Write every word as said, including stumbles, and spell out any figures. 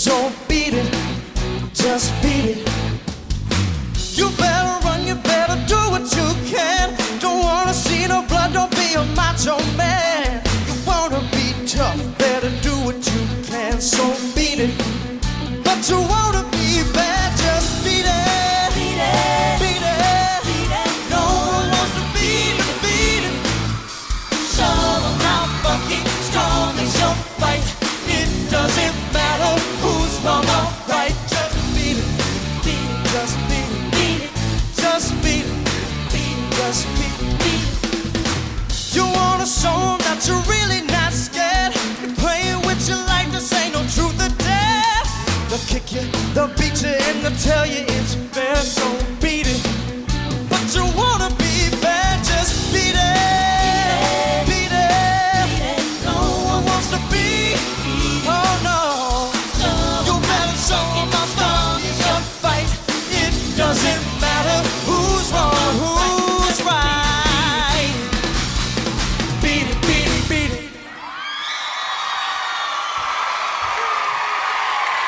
So beat it, just beat it. You better run, you better do what you can. Don't wanna see no blood, don't be a macho man. You wanna be tough, better do what you can. So beat it, but you wanna be bad, just beat it. Beat it, Beat it, beat it. no one wants to be defeated. Show them how fucking strong is your fight. It doesn't matter who's wrong or right. Just beat it, Beat it, just beat it, beat it, just beat it, beat it, just beat it. beat it. You wanna show 'em that you're really not scared. You're playing with your life, this ain't no truth or dare. They'll kick you, they'll beat you, and they'll tell you it's fair. So